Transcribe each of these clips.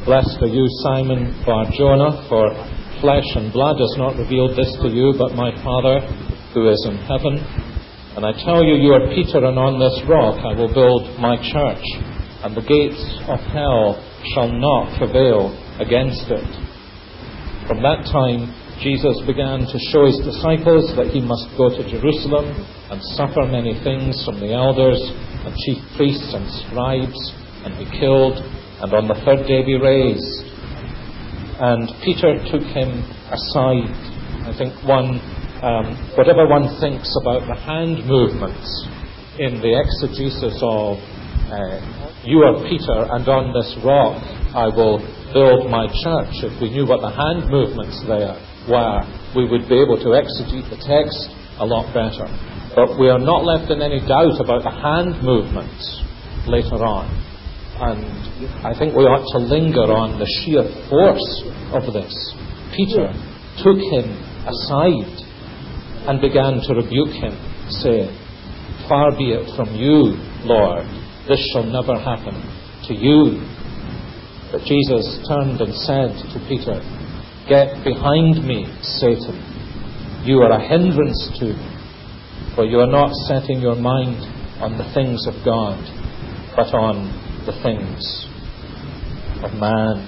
Blessed are you, Simon Bar-Jonah, for flesh and blood has not revealed this to you, but my Father who is in heaven. And I tell you, you are Peter, and on this rock I will build my church, and the gates of hell shall not prevail against it. From that time, Jesus began to show his disciples that he must go to Jerusalem and suffer many things from the elders and chief priests and scribes, and be killed, and on the third day be raised. And Peter took him aside. I think whatever one thinks about the hand movements in the exegesis of you are Peter, and on this rock I will build my church. If we knew what the hand movements there were, we would be able to exegete the text a lot better. But we are not left in any doubt about the hand movements later on. And I think we ought to linger on the sheer force of this. Peter took him aside and began to rebuke him, saying, "Far be it from you, Lord, this shall never happen to you." But Jesus turned and said to Peter, "Get behind me, Satan. You are a hindrance to me, for you are not setting your mind on the things of God, but on the things of man."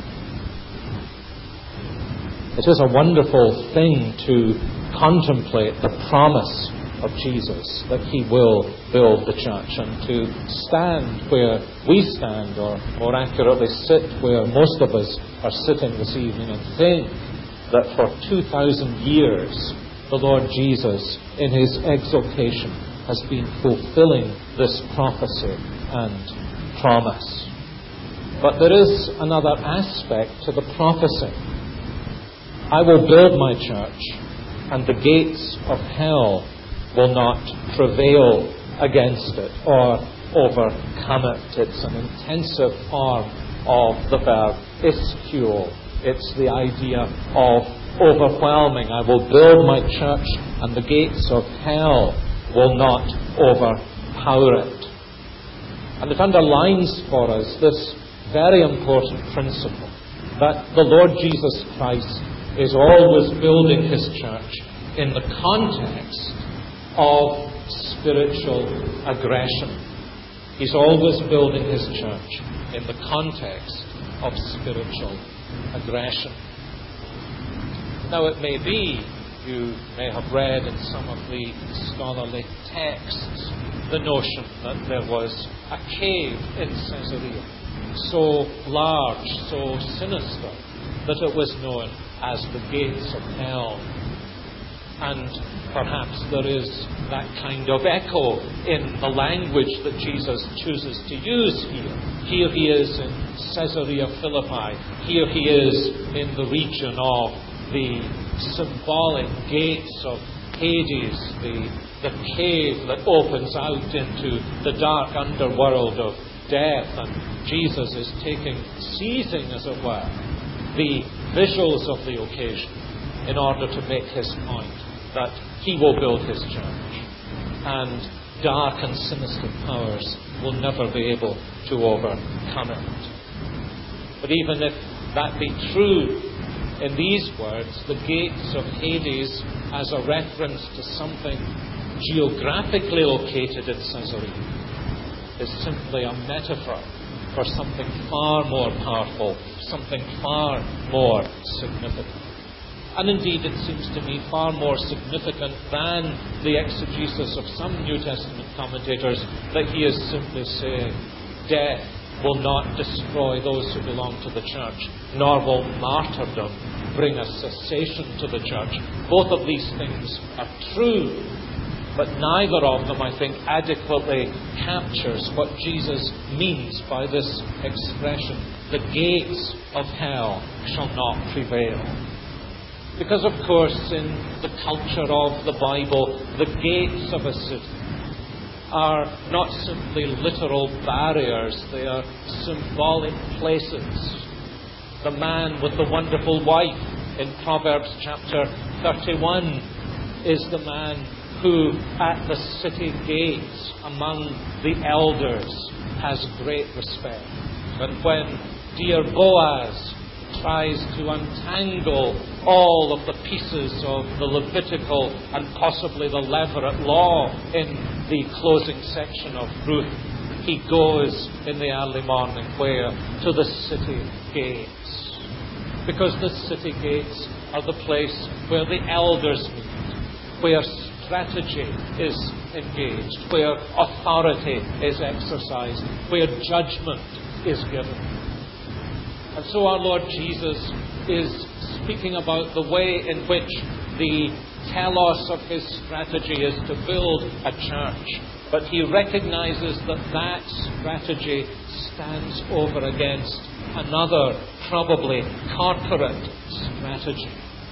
It is a wonderful thing to contemplate the promise of Jesus that he will build the church, and to stand where we stand, or more accurately sit where most of us are sitting this evening, and think that for 2,000 years the Lord Jesus in his exaltation has been fulfilling this prophecy and promise. But there is another aspect to the prophecy. I will build my church, and the gates of hell will not prevail against it or overcome it. It's an intensive form of the verb ischio. It's the idea of overwhelming. I will build my church, and the gates of hell will not overpower it. And it underlines for us this very important principle, that the Lord Jesus Christ is always building his church in the context of spiritual aggression. He's always building his church in the context of spiritual aggression. Now it may be, you may have read in some of the scholarly texts, the notion that there was a cave in Caesarea, so large, so sinister, that it was known as the gates of hell. And perhaps there is that kind of echo in the language that Jesus chooses to use here. Here he is in Caesarea Philippi. Here he is in the region of the symbolic gates of Hades, the cave that opens out into the dark underworld of death. And Jesus is seizing, as it were, the visuals of the occasion in order to make his point that he will build his church, and dark and sinister powers will never be able to overcome it. But even if that be true, in these words, the gates of Hades as a reference to something geographically located in Caesarea is simply a metaphor for something far more powerful, something far more significant. And indeed, it seems to me far more significant than the exegesis of some New Testament commentators, that he is simply saying, death will not destroy those who belong to the church, nor will martyrdom bring a cessation to the church. Both of these things are true, but neither of them, I think, adequately captures what Jesus means by this expression, the gates of hell shall not prevail. Because, of course, in the culture of the Bible, the gates of a city are not simply literal barriers, they are symbolic places. The man with the wonderful wife in Proverbs chapter 31 is the man who, at the city gates among the elders, has great respect. And when dear Boaz tries to untangle all of the pieces of the Levitical and possibly the Levirate law in the closing section of Ruth. He goes in the early morning where? To the city gates. Because the city gates are the place where the elders meet, where strategy is engaged, where authority is exercised, where judgment is given. And so our Lord Jesus is speaking about the way in which the telos of his strategy is to build a church. But he recognizes that that strategy stands over against another, probably corporate strategy.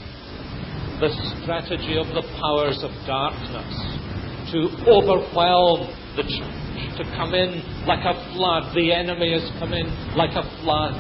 The strategy of the powers of darkness to overwhelm the church, to come in like a flood. The enemy has come in like a flood.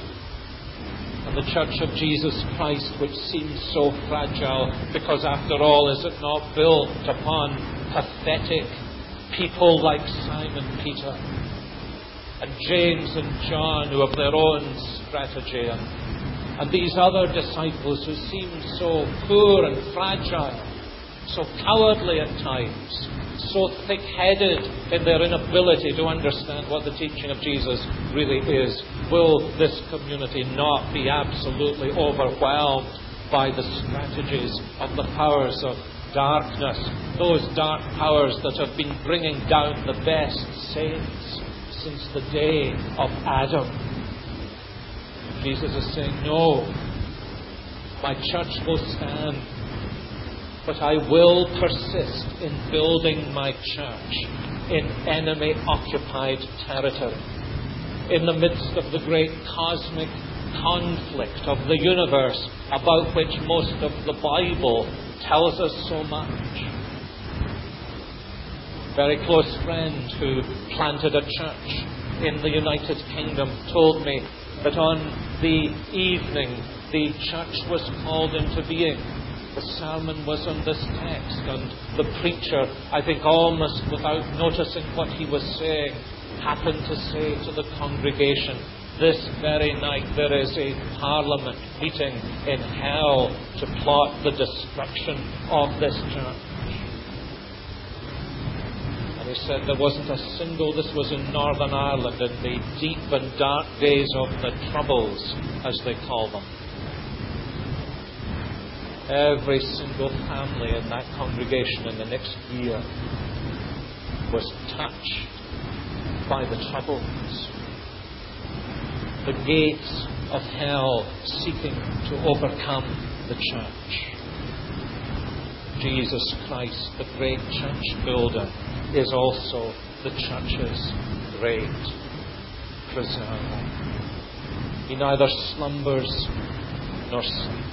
And the Church of Jesus Christ, which seems so fragile, because after all, is it not built upon pathetic people like Simon Peter and James and John, who have their own strategy, and these other disciples who seem so poor and fragile, so cowardly at times, so thick-headed in their inability to understand what the teaching of Jesus really is. Will this community not be absolutely overwhelmed by the strategies of the powers of darkness, those dark powers that have been bringing down the best saints since the day of Adam? Jesus is saying, no, my church will stand, but I will persist in building my church in enemy-occupied territory, in the midst of the great cosmic conflict of the universe about which most of the Bible tells us so much. A very close friend who planted a church in the United Kingdom told me that on the evening the church was called into being, the sermon was on this text, and the preacher, I think almost without noticing what he was saying, happened to say to the congregation, this very night there is a parliament meeting in hell to plot the destruction of this church. And he said there wasn't a single, this was in Northern Ireland in the deep and dark days of the Troubles, as they call them. Every single family in that congregation in the next year was touched by the Troubles. The gates of hell seeking to overcome the church. Jesus Christ, the great church builder, is also the church's great preserver. He neither slumbers nor sleeps.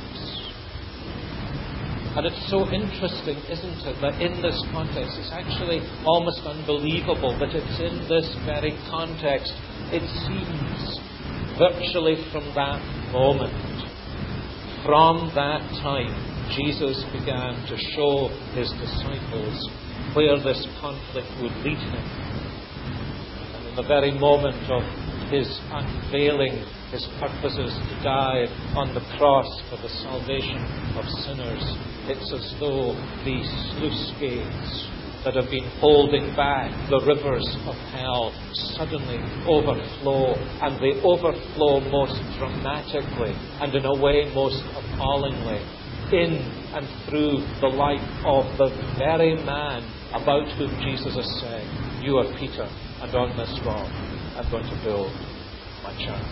And it's so interesting, isn't it, that in this context, it's actually almost unbelievable that it's in this very context, it seems, virtually from that moment, from that time, Jesus began to show his disciples where this conflict would lead him. And in the very moment of his unveiling his purposes to die on the cross for the salvation of sinners, it's as though these sluice gates that have been holding back the rivers of hell suddenly overflow, and they overflow most dramatically and in a way most appallingly in and through the life of the very man about whom Jesus is saying, you are Peter, and on this rock I'm going to build my church.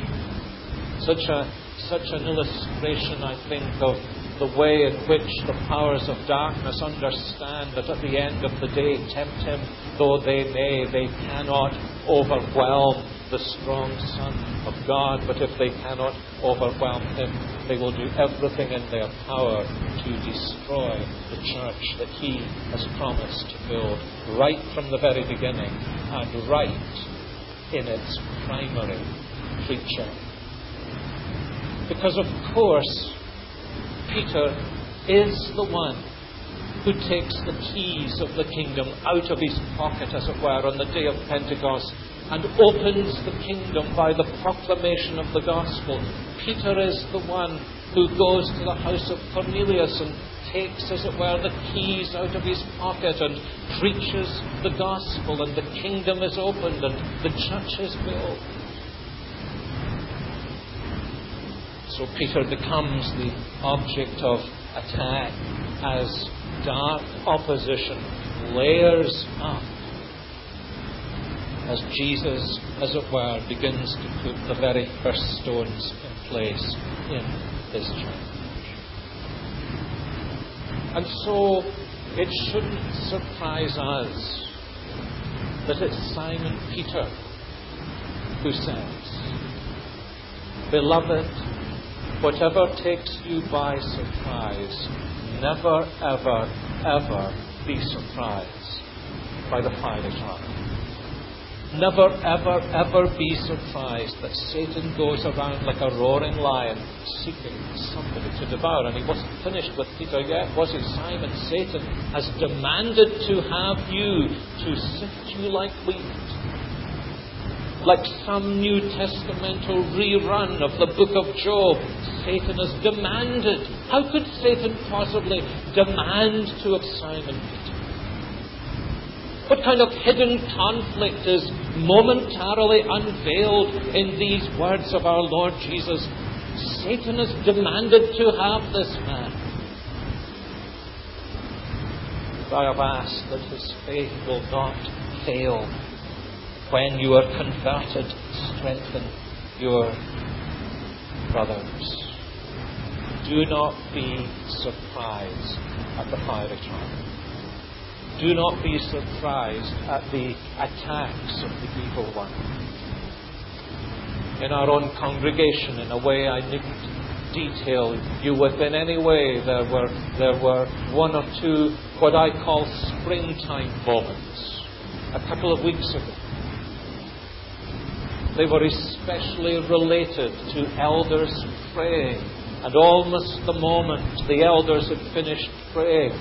Such an illustration, I think, of the way in which the powers of darkness understand that at the end of the day, tempt him though they may, they cannot overwhelm the strong Son of God. But if they cannot overwhelm him, they will do everything in their power to destroy the church that he has promised to build right from the very beginning and right in its primary preaching. Because of course, Peter is the one who takes the keys of the kingdom out of his pocket, as it were, on the day of Pentecost and opens the kingdom by the proclamation of the gospel. Peter is the one who goes to the house of Cornelius and takes, as it were, the keys out of his pocket and preaches the gospel, and the kingdom is opened and the church is built. So Peter becomes the object of attack as dark opposition layers up, as Jesus, as it were, begins to put the very first stones in place in his church. And so it shouldn't surprise us that it's Simon Peter who says, "Beloved, whatever takes you by surprise, never, ever, ever be surprised by the fiery trial." Never, ever, ever be surprised that Satan goes around like a roaring lion seeking somebody to devour. And he wasn't finished with Peter yet, was he? Simon, Satan has demanded to have you, to sift you like wheat. Like some New Testamental rerun of the book of Job, Satan has demanded. How could Satan possibly demand to have Simon Peter? What kind of hidden conflict is momentarily unveiled in these words of our Lord Jesus? Satan has demanded to have this man. But I have asked that his faith will not fail. When you are converted, strengthen your brothers. Do not be surprised at the fiery trial. Do not be surprised at the attacks of the evil one. In our own congregation, in a way I needn't detail you with in any way, there were one or two what I call springtime moments a couple of weeks ago. They were especially related to elders praying, and almost the moment the elders had finished praying,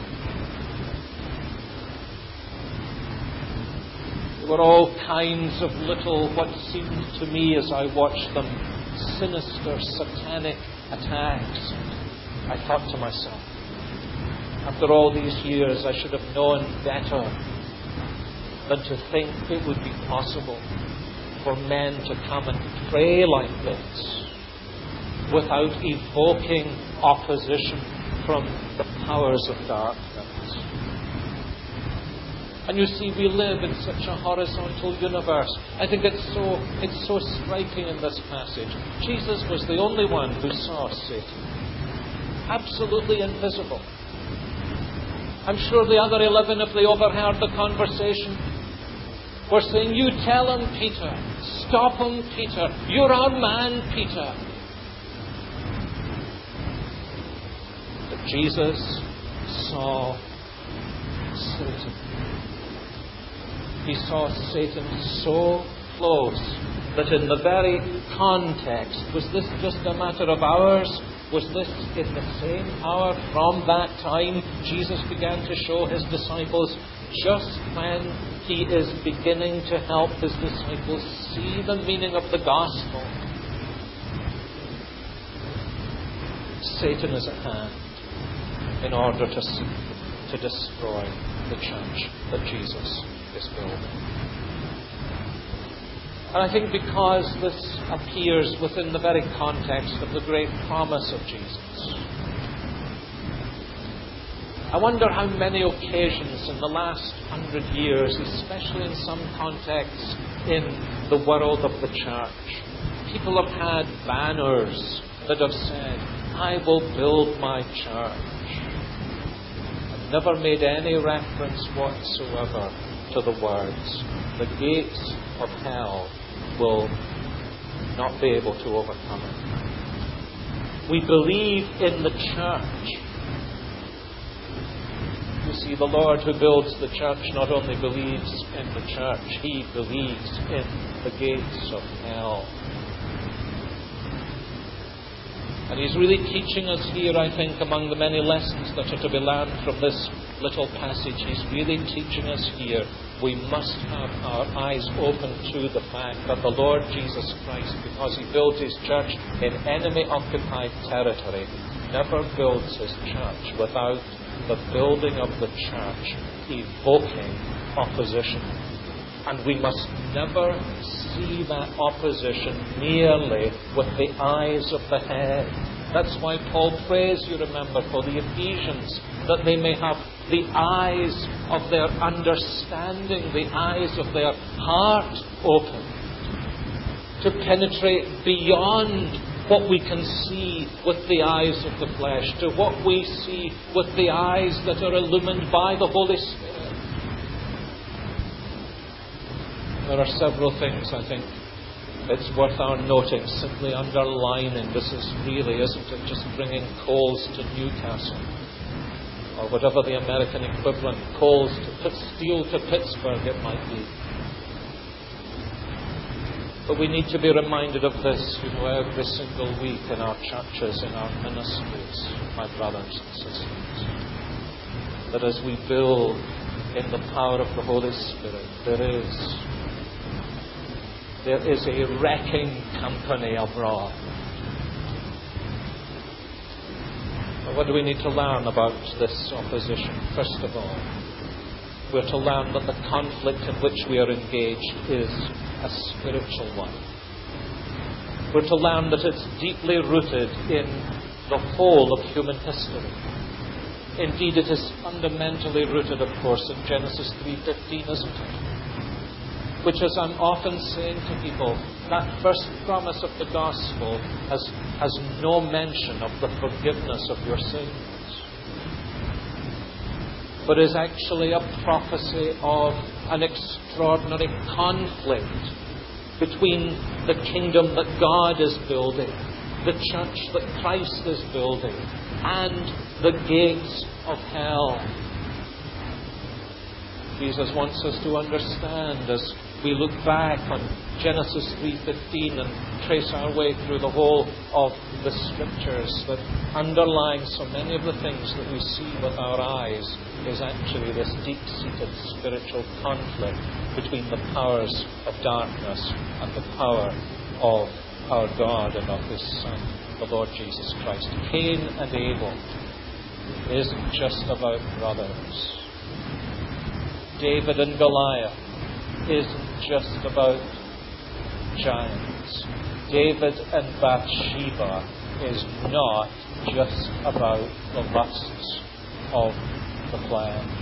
there were all kinds of little, what seemed to me as I watched them, sinister, satanic attacks. I thought to myself, after all these years, I should have known better than to think it would be possible for men to come and pray like this without evoking opposition from the powers of darkness. And you see, we live in such a horizontal universe. I think it's so striking in this passage. Jesus was the only one who saw Satan. Absolutely invisible. I'm sure the other 11, if they overheard the conversation, were saying, "You tell him, Peter. Stop him, Peter. You're our man, Peter." But Jesus saw Satan. He saw Satan so close that in the very context, was this just a matter of hours? Was this in the same hour from that time Jesus began to show his disciples, just when he is beginning to help his disciples see the meaning of the gospel? Satan is at hand in order to destroy the church that Jesus is building. And I think because this appears within the very context of the great promise of Jesus, I wonder how many occasions in the last 100 years, especially in some contexts in the world of the church, people have had banners that have said, "I will build my church," and never made any reference whatsoever to the words, "The gates of hell will not be able to overcome it." We believe in the church. You see, the Lord who builds the church not only believes in the church, he believes in the gates of hell. And he's really teaching us here, I think, among the many lessons that are to be learned from this little passage. He's really teaching us here we must have our eyes open to the fact that the Lord Jesus Christ, because he builds his church in enemy-occupied territory, never builds his church without the building of the church evoking opposition. And we must never see that opposition merely with the eyes of the head. That's why Paul prays, you remember, for the Ephesians, that they may have the eyes of their understanding, the eyes of their heart opened, to penetrate beyond what we can see with the eyes of the flesh, to what we see with the eyes that are illumined by the Holy Spirit. There are several things, I think, it's worth our noting, simply underlining. This is really, isn't it, just bringing coals to Newcastle, or whatever the American equivalent, coals to steel to Pittsburgh it might be. But we need to be reminded of this, every single week in our churches, in our ministries, my brothers and sisters. That as we build in the power of the Holy Spirit, there is a wrecking company abroad. But what do we need to learn about this opposition? First of all, we're to learn that the conflict in which we are engaged is a spiritual one. We're to learn that it's deeply rooted in the whole of human history. Indeed, it is fundamentally rooted, of course, in Genesis 3:15, isn't it? Which, as I'm often saying to people, that first promise of the gospel has no mention of the forgiveness of your sins, but is actually a prophecy of an extraordinary conflict between the kingdom that God is building, the church that Christ is building, and the gates of hell. Jesus wants us to understand, as we look back on Genesis 3:15 and trace our way through the whole of the Scriptures, that underlying so many of the things that we see with our eyes is actually this deep-seated spiritual conflict between the powers of darkness and the power of our God and of His Son, the Lord Jesus Christ. Cain and Abel isn't just about brothers. David and Goliath isn't just about giants. David and Bathsheba is not just about the lusts of the flesh.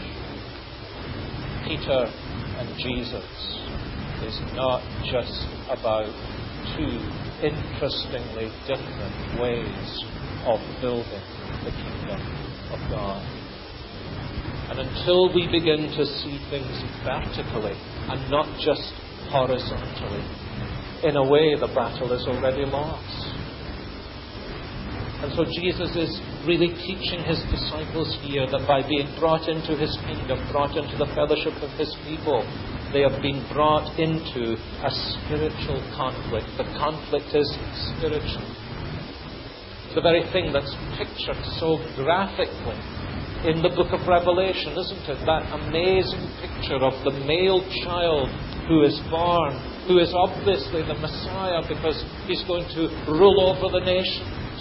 Peter and Jesus is not just about two interestingly different ways of building the kingdom of God. And until we begin to see things vertically and not just horizontally, in a way the battle is already lost. And so Jesus is really teaching His disciples here that by being brought into His kingdom, brought into the fellowship of His people, they have been brought into a spiritual conflict. The conflict is spiritual. The very thing that's pictured so graphically in the book of Revelation, isn't it? That amazing picture of the male child who is born, who is obviously the Messiah because he's going to rule over the nations.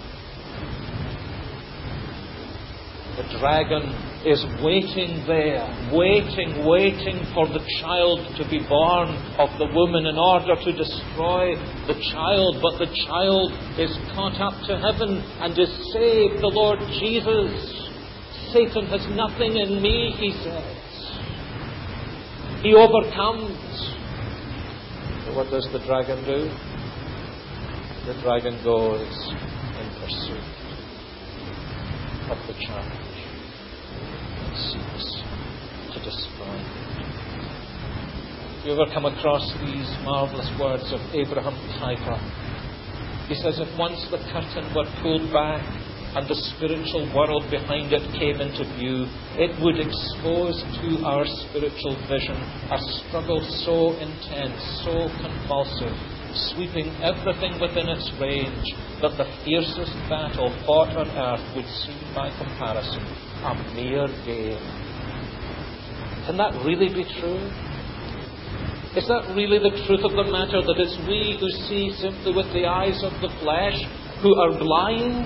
The dragon is waiting there, waiting for the child to be born of the woman in order to destroy the child. But the child is caught up to heaven and is saved. The Lord Jesus. Satan has nothing in me, he says. He overcomes. So what does the dragon do? The dragon goes in pursuit of the church and seeks to destroy it. Have you ever come across these marvelous words of Abraham Kuyper? He says, if once the curtain were pulled back and the spiritual world behind it came into view, it would expose to our spiritual vision a struggle so intense, so convulsive, sweeping everything within its range, that the fiercest battle fought on earth would seem by comparison a mere game. Can that really be true? Is that really the truth of the matter, that it's we who see simply with the eyes of the flesh, who are blind?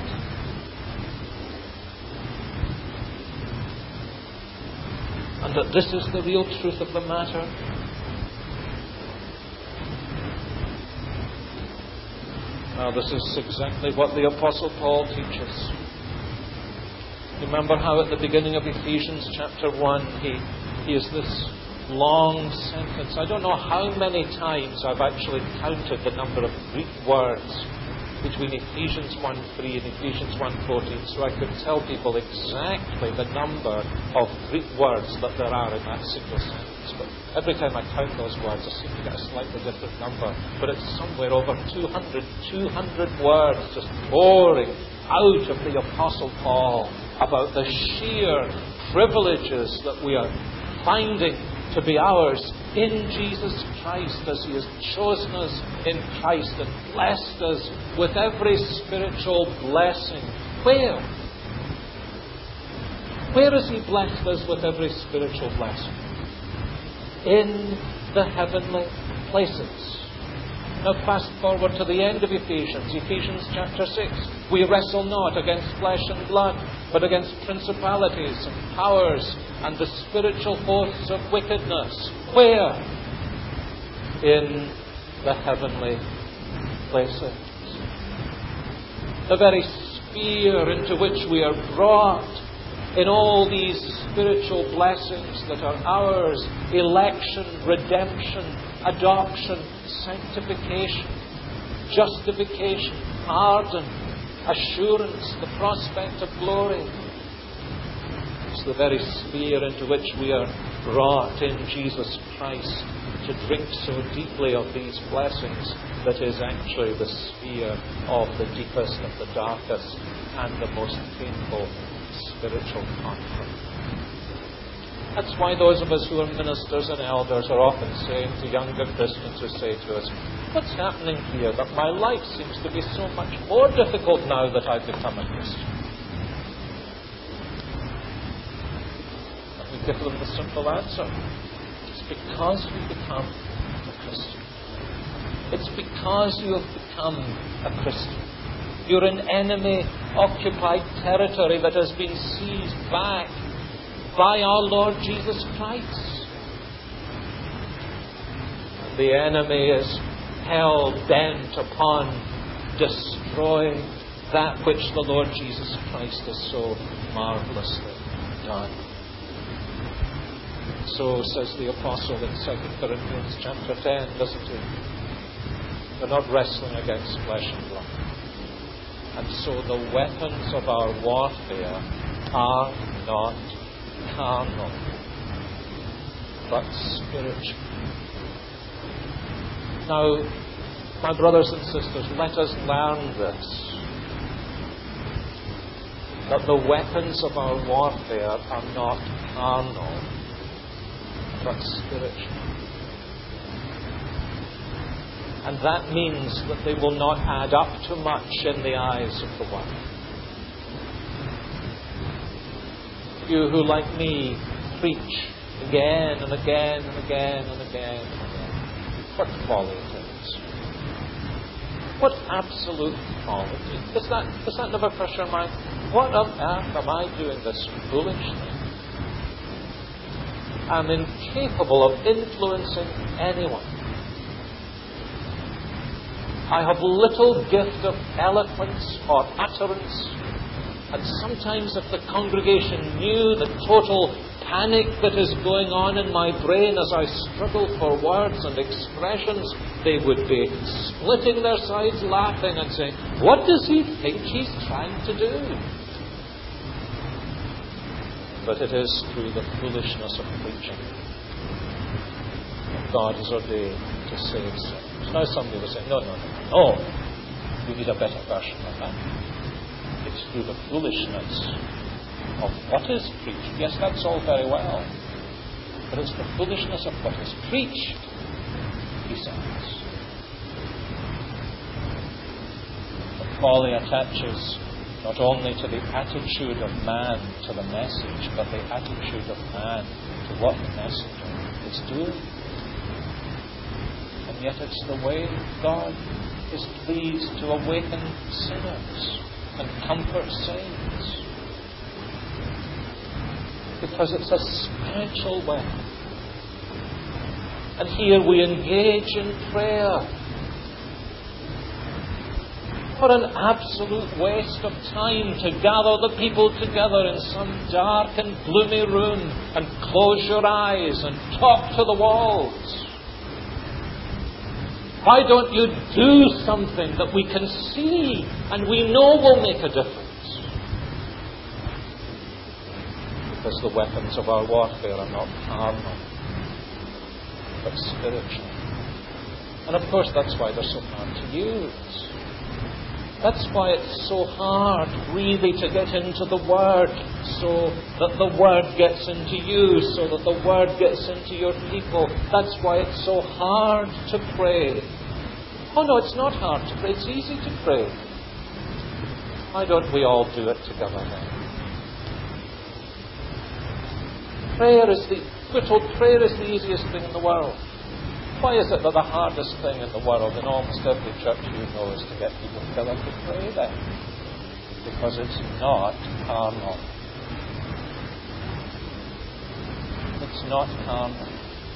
And that this is the real truth of the matter? Now, this is exactly what the Apostle Paul teaches. Remember how at the beginning of Ephesians chapter 1, he has this long sentence. I don't know how many times I've actually counted the number of Greek words between Ephesians 1:3 and Ephesians 1:14, so I could tell people exactly the number of Greek words that there are in that single sentence. But every time I count those words, I seem to get a slightly different number. But it's somewhere over 200 words just pouring out of the Apostle Paul about the sheer privileges that we are finding to be ours in Jesus Christ, as He has chosen us in Christ and blessed us with every spiritual blessing. Where? Where has He blessed us with every spiritual blessing? In the heavenly places. Now fast forward to the end of Ephesians chapter 6. We wrestle not against flesh and blood, but against principalities and powers and the spiritual hosts of wickedness. Where? In the heavenly places. The very sphere into which we are brought in all these spiritual blessings that are ours: election, redemption, adoption, sanctification, justification, pardon, assurance, the prospect of glory. It's the very sphere into which we are brought in Jesus Christ to drink so deeply of these blessings that is actually the sphere of the deepest of the darkest and the most painful spiritual conflict. That's why those of us who are ministers and elders are often saying to younger Christians who say to us, "What's happening here that my life seems to be so much more difficult now that I've become a Christian?" Let me give them the simple answer. It's because you become a Christian. It's because you have become a Christian. You're in enemy-occupied territory that has been seized back by our Lord Jesus Christ. The enemy is hell-bent upon destroying that which the Lord Jesus Christ has so marvelously done. So says the Apostle in 2 Corinthians chapter 10, doesn't he? We're not wrestling against flesh and blood. And so the weapons of our warfare are not carnal, but spiritual. Now, my brothers and sisters, let us learn this, that the weapons of our warfare are not carnal, but spiritual. And that means that they will not add up to much in the eyes of the world. You who, like me, preach again and again and again and again and again. What folly it is. What absolute folly. Does that never cross your mind? What on earth am I doing this foolish thing? I'm incapable of influencing anyone. I have little gift of eloquence or utterance. And sometimes if the congregation knew the total panic that is going on in my brain as I struggle for words and expressions, they would be splitting their sides laughing and saying, "What does he think he's trying to do?" But it is through the foolishness of preaching that God has ordained to save sinners. Now somebody will say, no, we need a better version of that. It's through the foolishness of what is preached. Yes, that's all very well. But it's the foolishness of what is preached, he says. Folly attaches not only to the attitude of man to the message, but the attitude of man to what the messenger is doing. And yet it's the way God is pleased to awaken sinners and comfort saints. Because it's a spiritual weapon. And here we engage in prayer. What an absolute waste of time to gather the people together in some dark and gloomy room and close your eyes and talk to the walls. Why don't you do something that we can see and we know will make a difference? Because the weapons of our warfare are not carnal, but spiritual. And of course that's why they're so hard to use. That's why it's so hard, really, to get into the Word, so that the Word gets into you, so that the Word gets into your people. That's why it's so hard to pray. Oh no, it's not hard to pray. It's easy to pray. Why don't we all do it together then? Prayer is the easiest thing in the world. Why is it that the hardest thing in the world, in almost every church you know, is to get people together to pray then? Because it's not carnal. It's not carnal.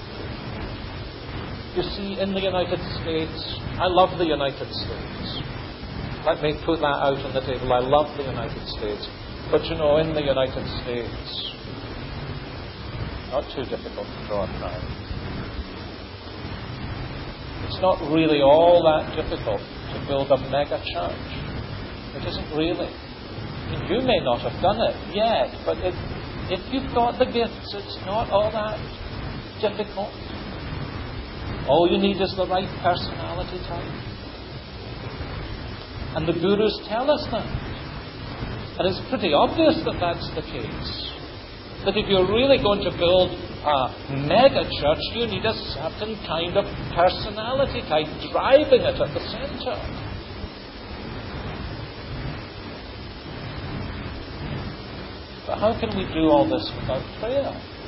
You see, in the United States, I love the United States. Let me put that out on the table. I love the United States. But you know, in the United States, not too difficult to draw a crowd. It's not really all that difficult to build a mega church. It isn't really. You may not have done it yet, but if you've got the gifts, it's not all that difficult. All you need is the right personality type. And the gurus tell us that. And it's pretty obvious that that's the case. That if you're really going to build a mega church, you need a certain kind of personality type driving it at the center. But how can we do all this without prayer?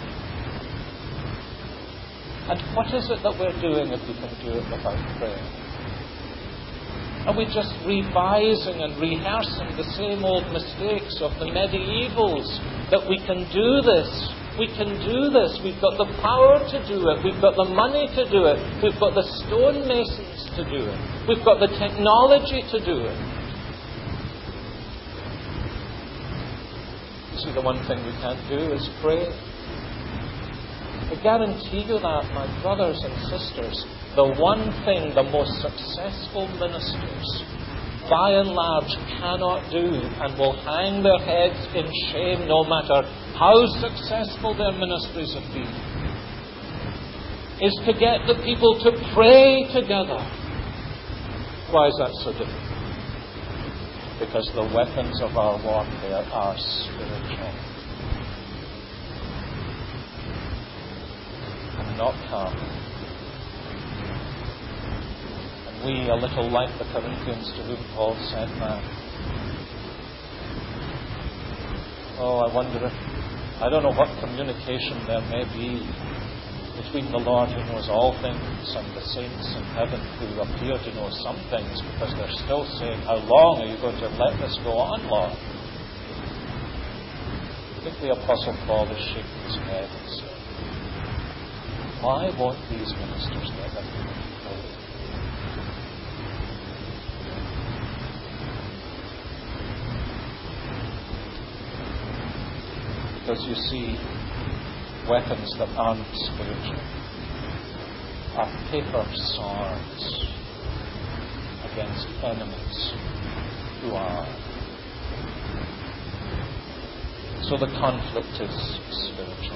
And what is it that we're doing if we can do it without prayer? Are we just revising and rehearsing the same old mistakes of the medievals? That we can do this. We can do this. We've got the power to do it. We've got the money to do it. We've got the stonemasons to do it. We've got the technology to do it. You see, the one thing we can't do is pray. I guarantee you that, my brothers and sisters, the one thing the most successful ministers, by and large, cannot do and will hang their heads in shame no matter how successful their ministries have been, is to get the people to pray together. Why is that so difficult? Because the weapons of our warfare are spiritual and not carnal. We, a little like the Corinthians to whom Paul said that. Oh, I don't know what communication there may be between the Lord who knows all things and the saints in heaven who appear to know some things, because they're still saying, how long are you going to let this go on, Lord? I think the Apostle Paul is shaking his head and saying, why won't these ministers get their people to pray? Because you see, weapons that aren't spiritual are paper swords against enemies who are. So the conflict is spiritual.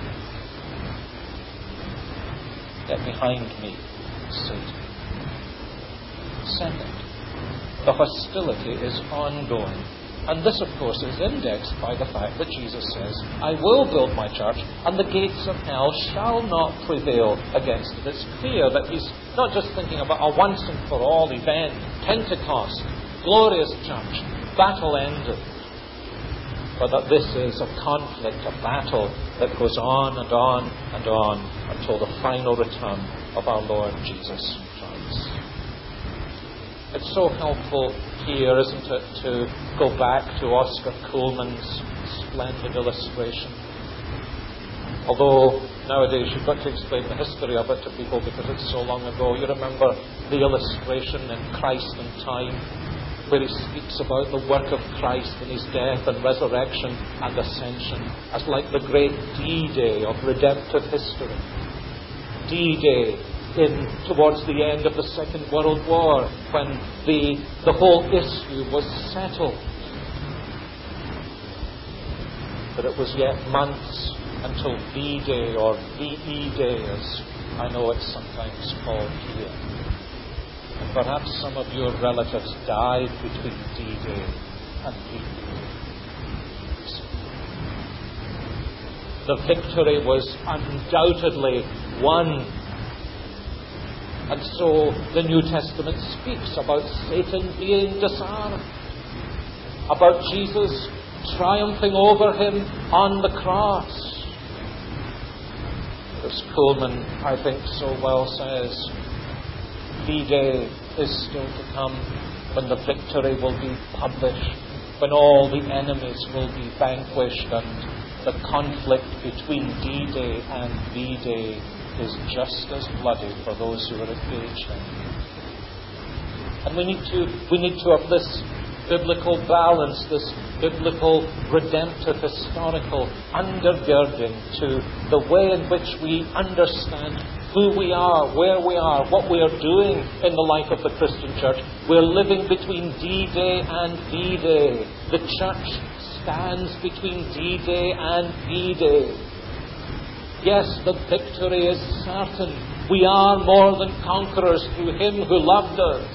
Get behind me, Satan. Second, the hostility is ongoing. And this, of course, is indexed by the fact that Jesus says, I will build my church, and the gates of hell shall not prevail against it. It's clear that he's not just thinking about a once-and-for-all event, Pentecost, glorious church, battle ended. But that this is a conflict, a battle that goes on and on and on until the final return of our Lord Jesus Christ. It's so helpful here, isn't it, to go back to Oscar Kuhlman's splendid illustration. Although nowadays you've got to explain the history of it to people because it's so long ago. You remember the illustration in Christ and Time, where he speaks about the work of Christ and his death and resurrection and ascension as like the great D-Day of redemptive history. D-Day towards the end of the Second World War, when the whole issue was settled. But it was yet months until V-Day, or VE Day as I know it's sometimes called here. And perhaps some of your relatives died between D-Day and V-Day. The victory was undoubtedly won. And so the New Testament speaks about Satan being disarmed, about Jesus triumphing over him on the cross. As Kuhlman, I think, so well says, V-Day is still to come, when the victory will be published, when all the enemies will be vanquished, and the conflict between D-Day and V-Day is just as bloody for those who are engaged in it. And we need to have this biblical balance, this biblical, redemptive, historical undergirding to the way in which we understand who we are, where we are, what we are doing in the life of the Christian church. We're living between D-Day and V-Day. The church stands between D-Day and V-Day. Yes, the victory is certain. We are more than conquerors through Him who loved us.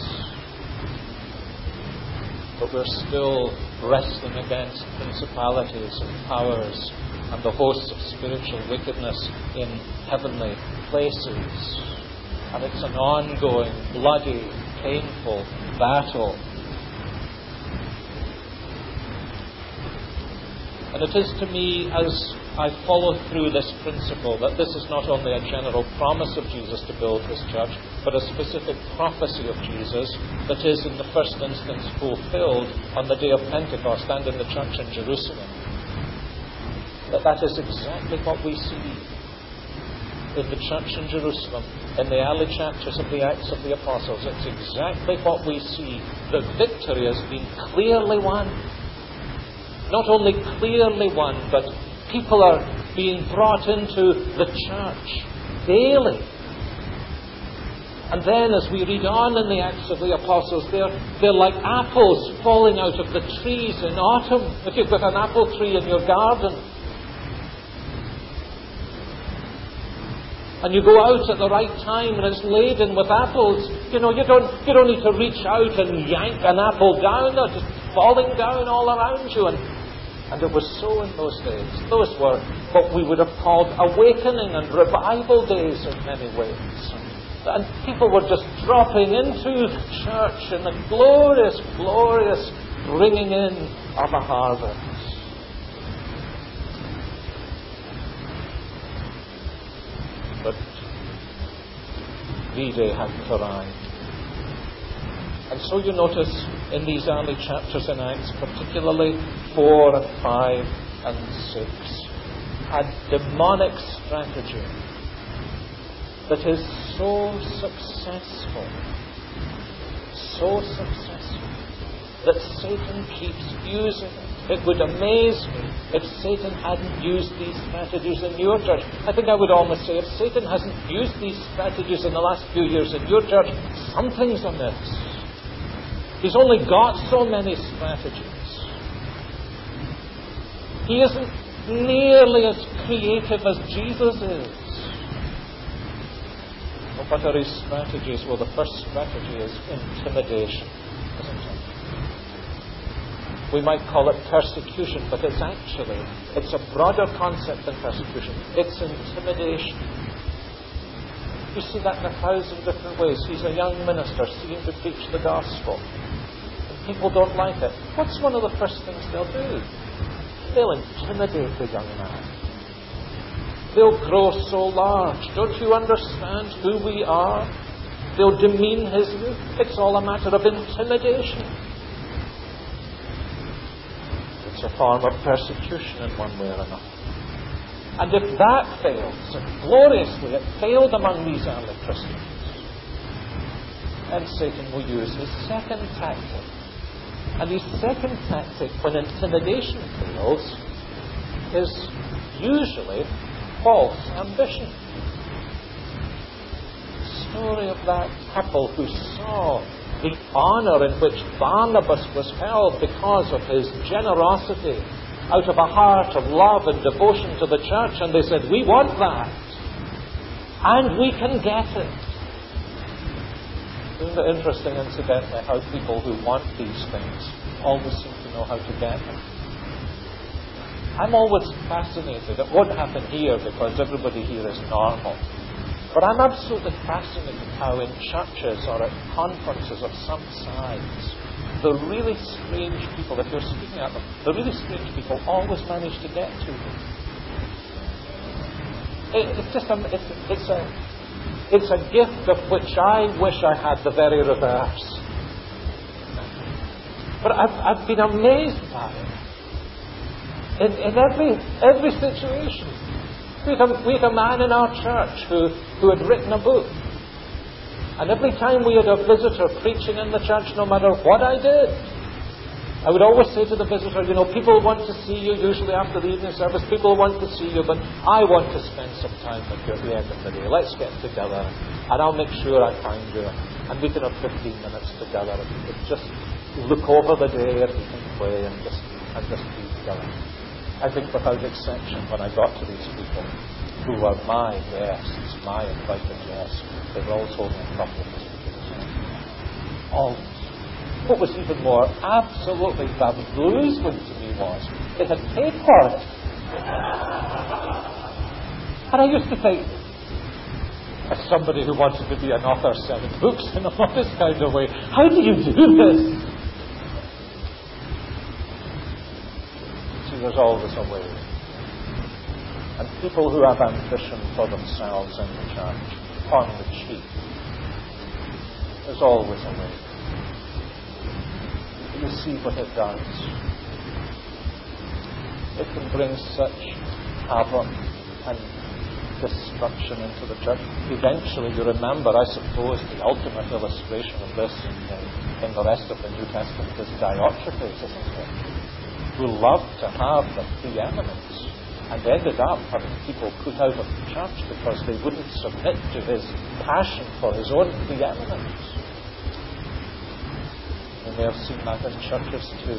But we're still wrestling against principalities and powers and the hosts of spiritual wickedness in heavenly places. And it's an ongoing, bloody, painful battle. And it is to me, as I follow through this principle, that this is not only a general promise of Jesus to build His church, but a specific prophecy of Jesus that is in the first instance fulfilled on the day of Pentecost and in the church in Jerusalem. That is exactly what we see in the church in Jerusalem, in the early chapters of the Acts of the Apostles. It's exactly what we see. The victory has been clearly won. Not only clearly won, but people are being brought into the church daily. And then as we read on in the Acts of the Apostles, they're like apples falling out of the trees in autumn. If you've got an apple tree in your garden, and you go out at the right time and it's laden with apples, you don't need to reach out and yank an apple down. They're just falling down all around you. And it was so in those days. Those were what we would have called awakening and revival days in many ways. And people were just dropping into the church in the glorious, glorious bringing in of a harvest. But V-Day hadn't arrived. And so you notice in these early chapters in Acts, particularly 4 and 5 and 6, a demonic strategy that is so successful, that Satan keeps using it. It would amaze me if Satan hadn't used these strategies in your church. I think I would almost say if Satan hasn't used these strategies in the last few years in your church, something's amiss. He's only got so many strategies. He isn't nearly as creative as Jesus is. Well, what are his strategies? Well, the first strategy is intimidation, isn't it? We might call it persecution, but it's a broader concept than persecution. It's intimidation. You see that in 1,000 different ways. He's a young minister seeking to preach the gospel. People don't like it. What's one of the first things they'll do? They'll intimidate the young man. They'll grow so large. Don't you understand who we are? They'll demean his youth. It's all a matter of intimidation. It's a form of persecution in one way or another. And if that fails, and gloriously it failed among these early Christians, then Satan will use his second tactic. And his second tactic, when intimidation fails, is usually false ambition. The story of that couple who saw the honour in which Barnabas was held because of his generosity out of a heart of love and devotion to the church, and they said, we want that, and we can get it. Isn't it interesting, incidentally, how people who want these things always seem to know how to get them? I'm always fascinated. It won't happen here because everybody here is normal. But I'm absolutely fascinated how in churches or at conferences of some size, the really strange people, if you're speaking at them, the really strange people always manage to get to them. It's a gift of which I wish I had the very reverse. But I've been amazed by it. In every situation. We had a man in our church who had written a book. And every time we had a visitor preaching in the church, no matter what I did, I would always say to the visitor, people want to see you, usually after the evening service, people want to see you, but I want to spend some time with you at the end of the day. Let's get together, and I'll make sure I find you. And we can have 15 minutes together, and we can just look over the day, and we can play, and just be together. I think without exception, when I got to these people, who were my guests, my invited guests, they were all told me compliments. Always. What was even more absolutely bamboozling to me was they had paid for it. And I used to think, as somebody who wanted to be an author selling books in all this kind of way, how do you do this? See, there's always a way. And people who have ambition for themselves in the church, on the cheap, there's always a way. You see what it does. It can bring such havoc and destruction into the church. Eventually, you remember, I suppose, the ultimate illustration of this in the rest of the New Testament is Diotrephes, isn't it? Who loved to have the preeminence and ended up having people put out of the church because they wouldn't submit to his passion for his own preeminence. You may have seen that in churches too.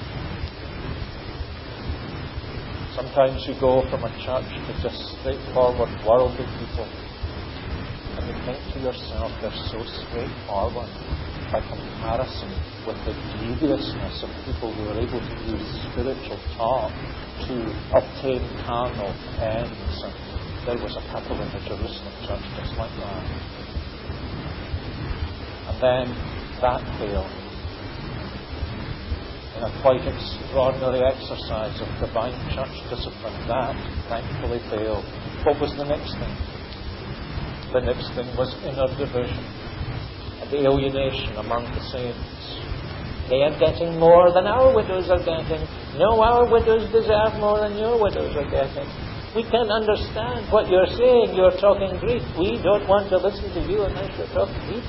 Sometimes you go from a church to just straightforward worldly people, and you think to yourself, they're so straightforward by comparison with the deviousness of people who are able to use spiritual talk to obtain carnal ends. And there was a couple in the Jerusalem church just like that. And then that failed. In a quite extraordinary exercise of divine church discipline, that thankfully failed. What was the next thing? The next thing was inner division and alienation among the saints. They are getting more than our widows are getting. No, our widows deserve more than your widows are getting. We can't understand what you're saying. You're talking Greek. We don't want to listen to you unless you're talking Greek.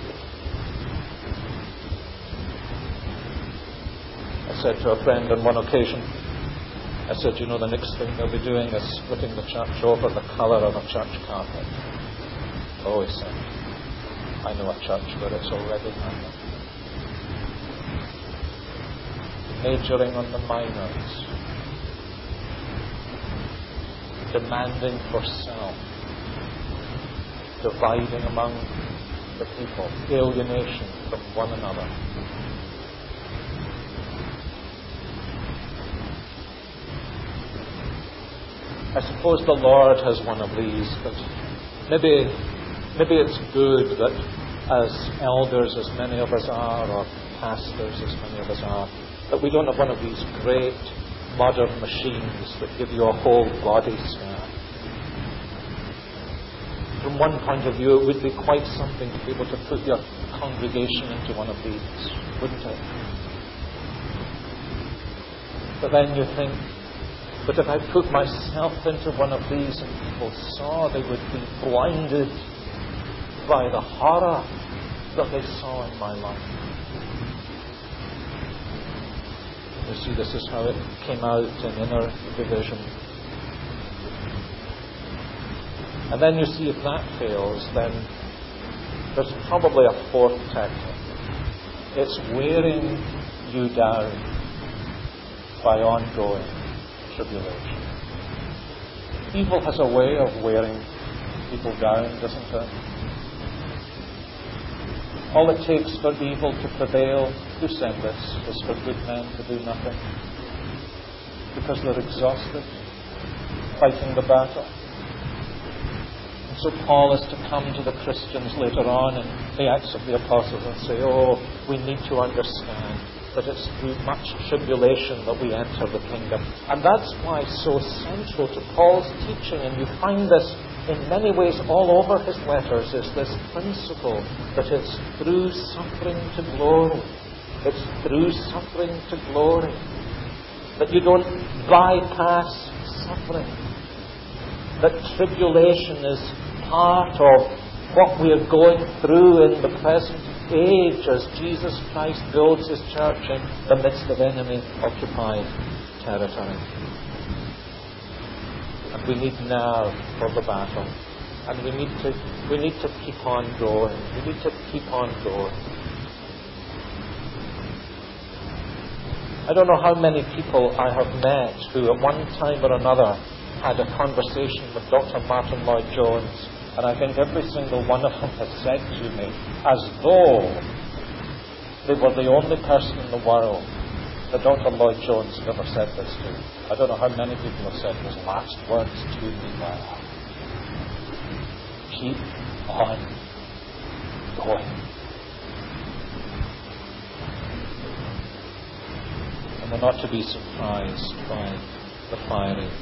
I said to a friend on one occasion, I said, the next thing they'll be doing is splitting the church over the colour of a church carpet. Oh, he said, I know a church where it's already happening. Majoring on the minors. Demanding for self. Dividing among the people. Alienation from one another. I suppose the Lord has one of these, but maybe it's good that as elders, as many of us are, or pastors, as many of us are, that we don't have one of these great modern machines that give you a whole body scan. From one point of view, it would be quite something to be able to put your congregation into one of these, wouldn't it? But then you think, but if I put myself into one of these and people saw, they would be blinded by the horror that they saw in my life. You see, this is how it came out in inner division. And then you see, if that fails, then there's probably a fourth tactic. It's wearing you down by ongoing tribulation. Evil has a way of wearing people down, doesn't it? All it takes for evil to prevail, who said this, is for good men to do nothing. Because they're exhausted, fighting the battle. And so Paul is to come to the Christians later on in the Acts of the Apostles and say, oh, we need to understand that it's through much tribulation that we enter the kingdom. And that's why so central to Paul's teaching, and you find this in many ways all over his letters, is this principle that it's through suffering to glory. It's through suffering to glory. That you don't bypass suffering. That tribulation is part of what we are going through in the present age as Jesus Christ builds His church in the midst of enemy-occupied territory. And we need now for the battle. And we need to keep on going. We need to keep on going. I don't know how many people I have met who at one time or another had a conversation with Dr. Martin Lloyd-Jones, and I think every single one of them has said to me, as though they were the only person in the world that Dr. Lloyd-Jones ever said this to. I don't know how many people have said his last words to me were, keep on going. And we're not to be surprised by the fiery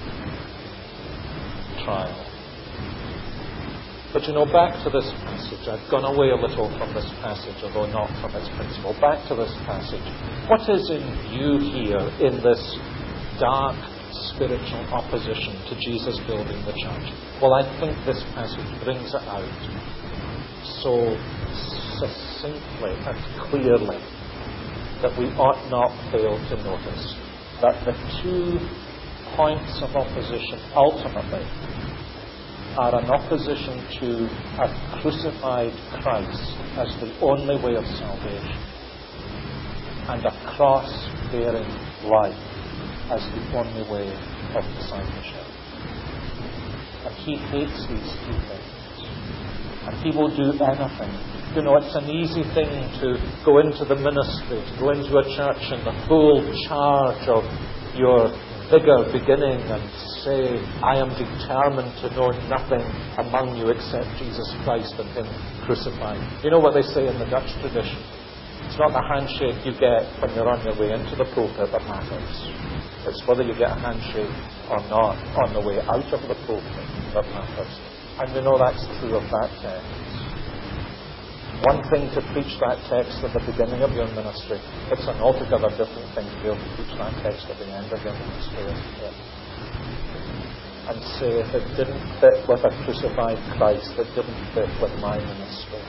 trial. But you know, back to this passage. I've gone away a little from this passage, although not from its principle. Back to this passage. What is in view here in this dark spiritual opposition to Jesus building the church? Well, I think this passage brings it out so succinctly and clearly that we ought not fail to notice that the 2 points of opposition ultimately are an opposition to a crucified Christ as the only way of salvation, and a cross-bearing life as the only way of discipleship. And he hates these 2 things. And he will do anything. You know, it's an easy thing to go into the ministry, to go into a church in the full charge of your vigor beginning and say, I am determined to know nothing among you except Jesus Christ and Him crucified. You know what they say in the Dutch tradition? It's not the handshake you get when you're on your way into the pulpit that matters. It's whether you get a handshake or not on the way out of the pulpit that matters. And you know that's true of that text. One thing to preach that text at the beginning of your ministry, it's an altogether different thing to be able to preach that text at the end of your ministry, isn't it? And say, if it didn't fit with a crucified Christ, it didn't fit with my ministry.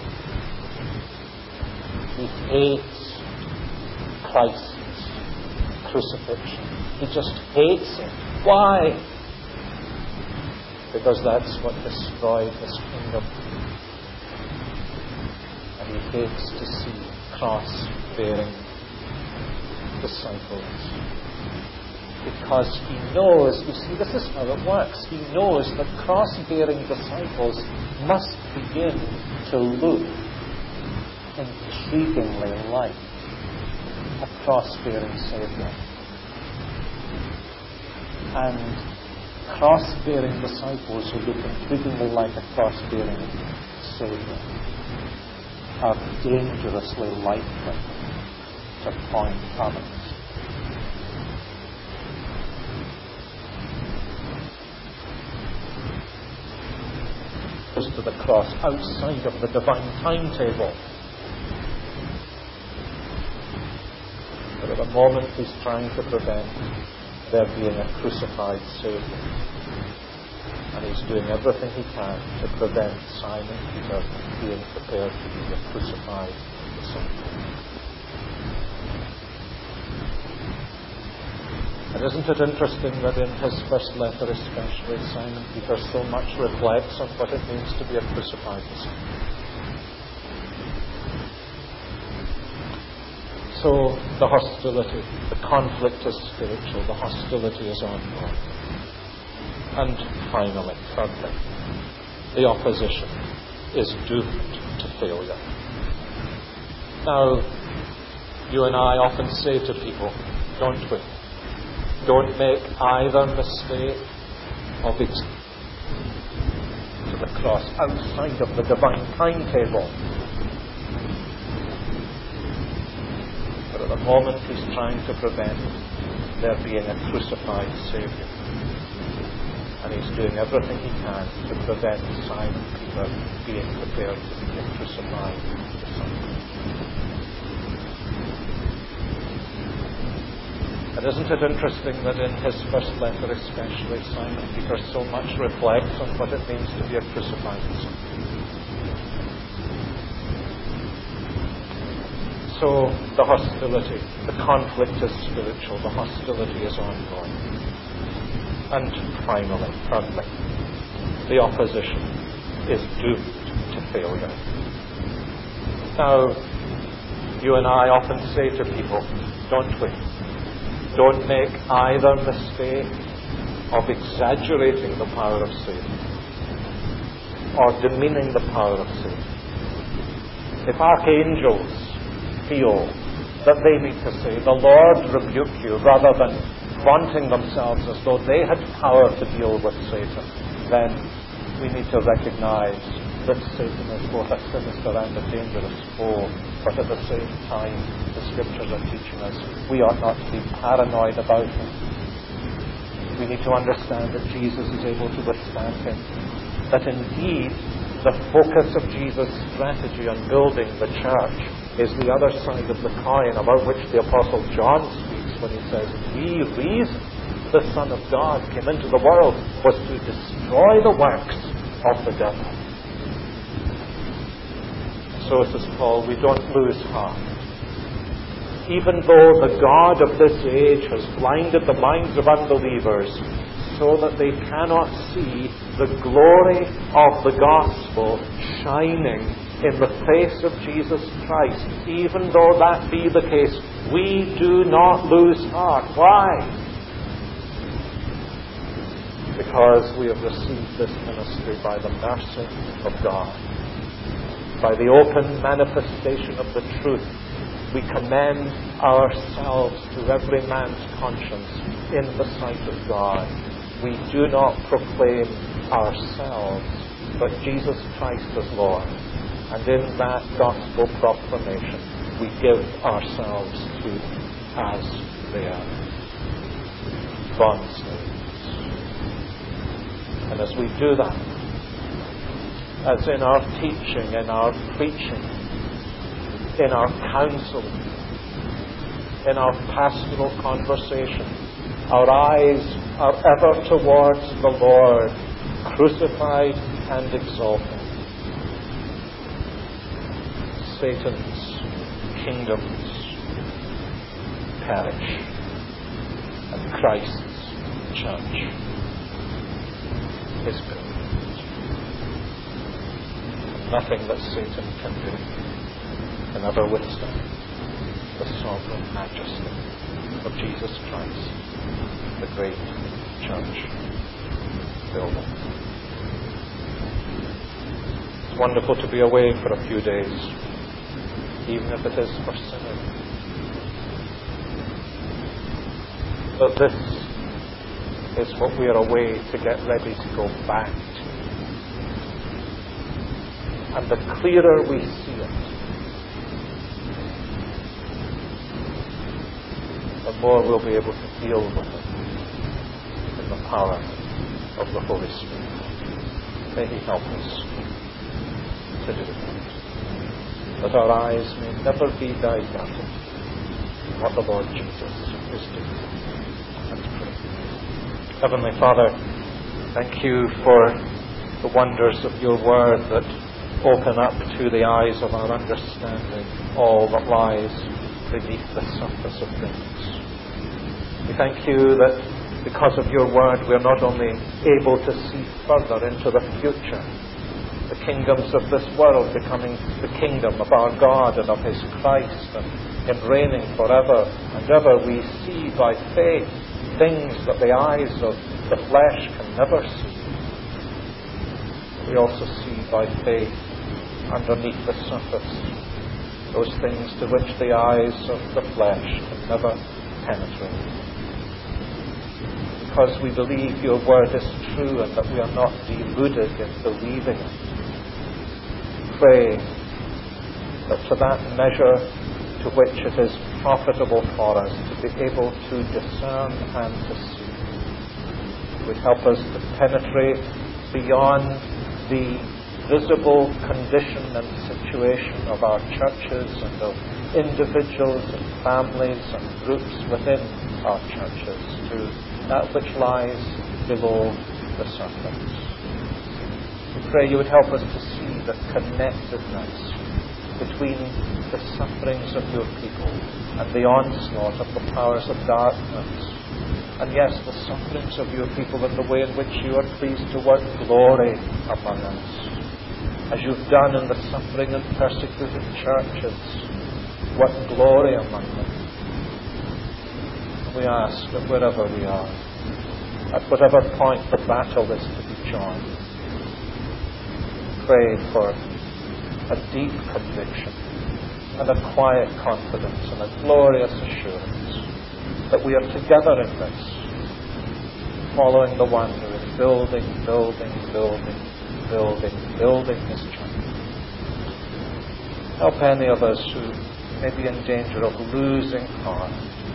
He hates Christ's crucifixion. He just hates it. Why? Because that's what destroyed His kingdom. He hates to see cross-bearing disciples. Because he knows, you see, this is how it works. He knows that cross-bearing disciples must begin to look intriguingly like a cross-bearing Saviour. And cross-bearing disciples who look intriguingly like a cross-bearing Saviour are dangerously likely to point others. To the cross outside of the divine timetable. But at the moment he's trying to prevent there being a crucified Saviour. And he's doing everything he can to prevent Simon Peter being prepared to be a crucified Saviour. And isn't it interesting that in his first letter especially, Simon Peter so much reflects on what it means to be a crucified disciple. So the hostility, the conflict is spiritual, the hostility is ongoing. And finally, thirdly, the opposition is doomed to failure. Now, you and I often say to people, don't we? Don't make either mistake of to the cross outside of the divine timetable. But at the moment he's trying to prevent there being a crucified Saviour. And he's doing everything he can to prevent Simon Peter being prepared to be a crucified disciple. And isn't it interesting that in his first letter especially, Simon Peter so much reflects on what it means to be a crucified disciple. So the hostility, the conflict is spiritual, the hostility is ongoing. And finally, thirdly, the opposition is doomed to failure. Now, you and I often say to people, don't we? Don't make either mistake of exaggerating the power of Satan or demeaning the power of Satan. If archangels feel that they need to say, the Lord rebuke you, rather than vaunting themselves as though they had power to deal with Satan, then we need to recognize that Satan is both a sinister and a dangerous foe. But at the same time, the Scriptures are teaching us we ought not to be paranoid about him. We need to understand that Jesus is able to withstand him. That indeed, the focus of Jesus' strategy on building the church is the other side of the coin, about which the Apostle John speaks when he says, the reason the Son of God came into the world was to destroy the works of the devil. So, says Paul, we don't lose heart. Even though the God of this age has blinded the minds of unbelievers so that they cannot see the glory of the gospel shining in the face of Jesus Christ, even though that be the case, we do not lose heart. Why? Because we have received this ministry by the mercy of God. By the open manifestation of the truth, we commend ourselves to every man's conscience in the sight of God. We do not proclaim ourselves, but Jesus Christ as Lord. And in that gospel proclamation, we give ourselves to as their bondslaves. And as we do that, as in our teaching, in our preaching, in our counseling, in our pastoral conversation, our eyes are ever towards the Lord, crucified and exalted. Satan's kingdoms perish, and Christ's church is built. Nothing that Satan can do can ever withstand the sovereign majesty of Jesus Christ, the great church builder. It's wonderful to be away for a few days, even if it is for sinners. But this is what we are away to get ready to go back to. And the clearer we see it, more we'll be able to deal with it in the power of the Holy Spirit. May He help us to do that. That our eyes may never be diverted from what the Lord Jesus is doing. Let's pray. Heavenly Father, thank You for the wonders of Your Word that open up to the eyes of our understanding all that lies beneath the surface of things. We thank You that because of Your Word we are not only able to see further into the future, the kingdoms of this world becoming the kingdom of our God and of His Christ, and Him reigning forever and ever, we see by faith things that the eyes of the flesh can never see. We also see by faith underneath the surface those things to which the eyes of the flesh can never penetrate. Because we believe Your Word is true and that we are not deluded in believing it, pray that to that measure to which it is profitable for us to be able to discern and to see, would help us to penetrate beyond the visible condition and situation of our churches and of individuals and families and groups within our churches to that which lies below the surface. We pray You would help us to see the connectedness between the sufferings of Your people and the onslaught of the powers of darkness. And yes, the sufferings of Your people and the way in which You are pleased to work glory among us, as You've done in the suffering and persecuted churches. Work glory among them. We ask that wherever we are, at whatever point the battle is to be joined, pray for a deep conviction and a quiet confidence and a glorious assurance that we are together in this, following the One who is building His church. Help any of us who may be in danger of losing heart,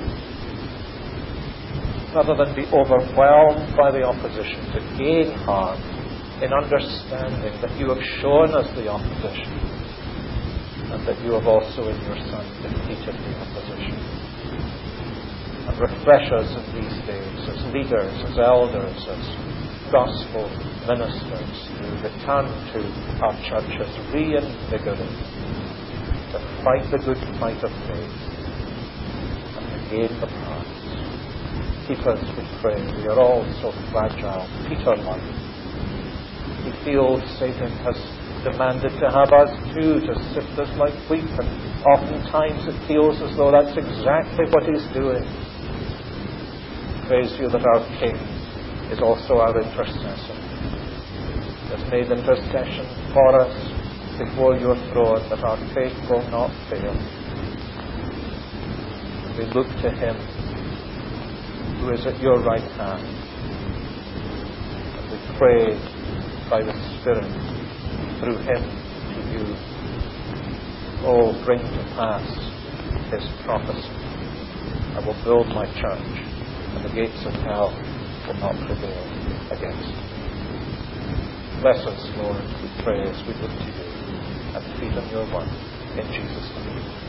rather than be overwhelmed by the opposition, to gain heart in understanding that You have shown us the opposition and that You have also in Your Son defeated the opposition. And refresh us in these days as leaders, as elders, as gospel ministers, to return to our churches reinvigorated, to fight the good fight of faith and to gain the prize. Keep us, we pray. We are all so fragile, Peter-like. We feel Satan has demanded to have us too, to sift us like wheat, and oftentimes it feels as though that's exactly what he's doing. Praise You that our King is also our intercessor, has made intercession for us before Your throne, that our faith will not fail. We look to Him who is at Your right hand, and we pray by the Spirit through Him to You. Oh, bring to pass His prophecy. I will build My church, and the gates of hell will not prevail against it. Bless us, Lord, we pray as we look to You and feed on Your word. In Jesus' name.